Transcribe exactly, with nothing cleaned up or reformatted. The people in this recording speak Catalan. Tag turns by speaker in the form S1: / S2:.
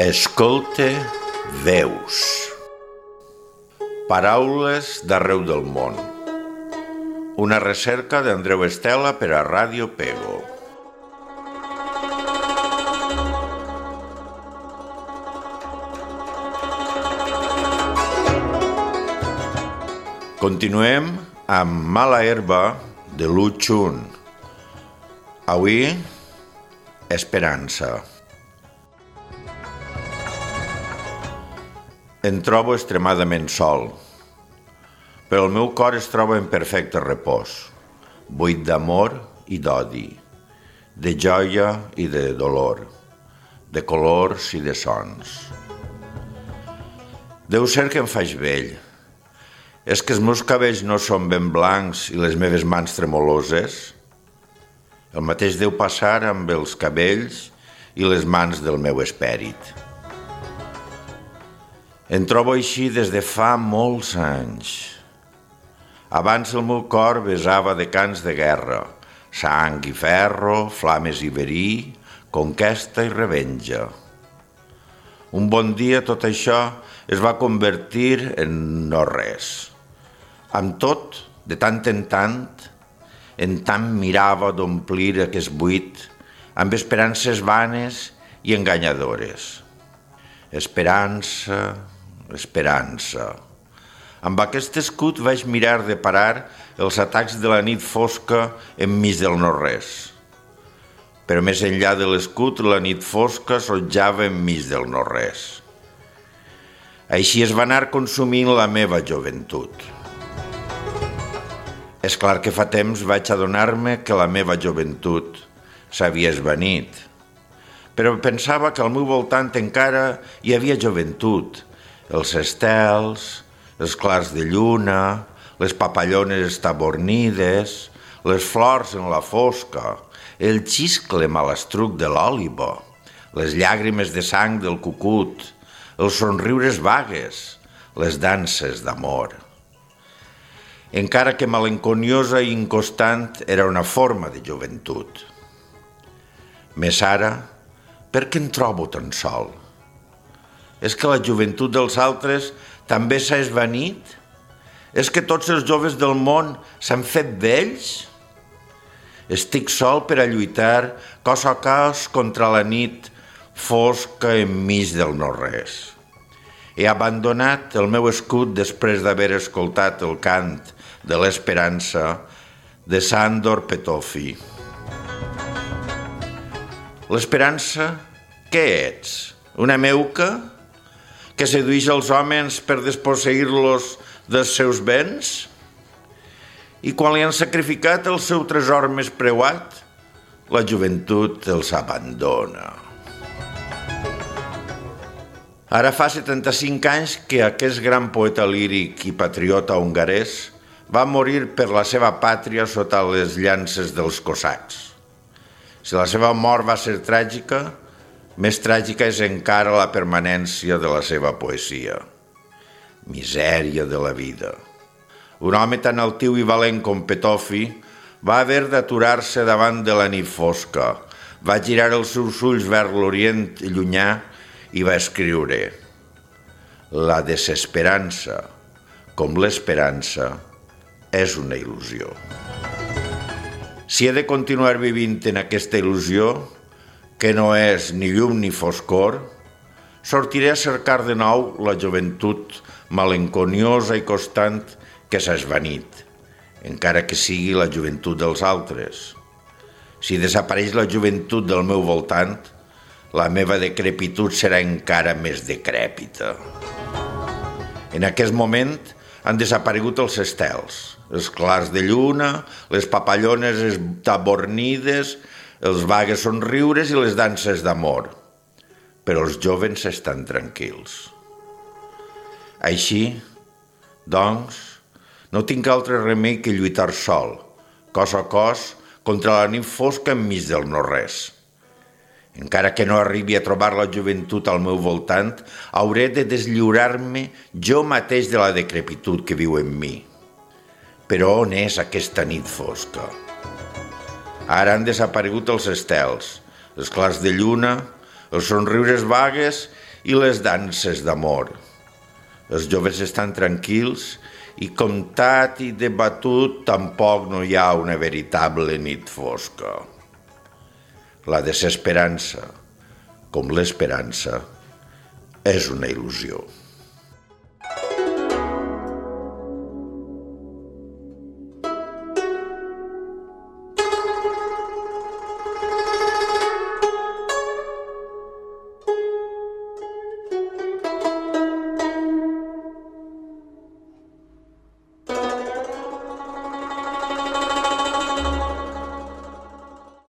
S1: Escolte veus. Paraules d'arreu del món. Una recerca d'Andreu Estela per a Ràdio Pego. Continuem amb Mala herba de Lu Xun. Avui, esperança. Em trobo extremadament sol, però el meu cor es troba en perfecte repòs, buit d'amor i d'odi, de joia i de dolor, de colors i de sons. Deu ser que em faig vell. És que els meus cabells no són ben blancs i les meves mans tremoloses? El mateix deu passar amb els cabells i les mans del meu esperit. Em trobo així des de fa molts anys. Abans el meu cor besava de cants de guerra, sang i ferro, flames i verí, conquesta i revenja. Un bon dia tot això es va convertir en no res. Amb tot, de tant en tant, en tant mirava d'omplir aquest buit amb esperances vanes i enganyadores. Esperança, esperança. Amb aquest escut vaig mirar de parar els atacs de la nit fosca enmig del no-res. Però més enllà de l'escut, la nit fosca sotjava enmig del no-res. Així es va anar consumint la meva joventut. És clar que fa temps vaig adonar-me que la meva joventut s'havia esvanit, però pensava que al meu voltant encara hi havia joventut, els estels, els clars de lluna, les papallones estabornides, les flors en la fosca, el xiscle malastruc de l'òliba, les llàgrimes de sang del cucut, els somriures vagues, les danses d'amor. Encara que malenconiosa i inconstant, era una forma de joventut. Més ara, per què em trobo tan sol? És que la joventut dels altres també s'ha esvanit? És que tots els joves del món s'han fet vells? Estic sol per a lluitar cos a cos contra la nit fosca enmig del no-res. He abandonat el meu escut després d'haver escoltat el cant de l'esperança de Sándor Petöfi. L'esperança, què ets? Una meuca que sedueix els homes per desposseir-los dels seus béns? I quan li han sacrificat el seu tresor més preuat, la joventut els abandona. Ara fa setanta-cinc anys que aquest gran poeta líric i patriota hongarès va morir per la seva pàtria sota les llances dels cosacs. Si la seva mort va ser tràgica, més tràgica és encara la permanència de la seva poesia. Misèria de la vida. Un home tan altiu i valent com Petöfi va haver d'aturar-se davant de la nit fosca, va girar els seus ulls vers l'orient llunyà i va escriure: la desesperança, com l'esperança, és una il·lusió. Si he de continuar vivint en aquesta il·lusió, que no és ni llum ni foscor, sortiré a cercar de nou la joventut malenconiosa i constant que s'ha esvanit, encara que sigui la joventut dels altres. Si desapareix la joventut del meu voltant, la meva decrepitud serà encara més decrèpita. En aquest moment han desaparegut els estels, els clars de lluna, les papallones estabornides, els vagues somriures i les danses d'amor. Però els jovens estan tranquils. Així, doncs, no tinc altre remei que lluitar sol, cos a cos, contra la nit fosca enmig del no-res. Encara que no arribi a trobar la joventut al meu voltant, hauré de deslliurar-me jo mateix de la decrepitud que viu en mi. Però on és aquesta nit fosca? Ara han desaparegut els estels, els clars de lluna, els somriures vagues i les danses d'amor. Els joves estan tranquils i comptat i debatut tampoc no hi ha una veritable nit fosca. La desesperança, com l'esperança, és una il·lusió.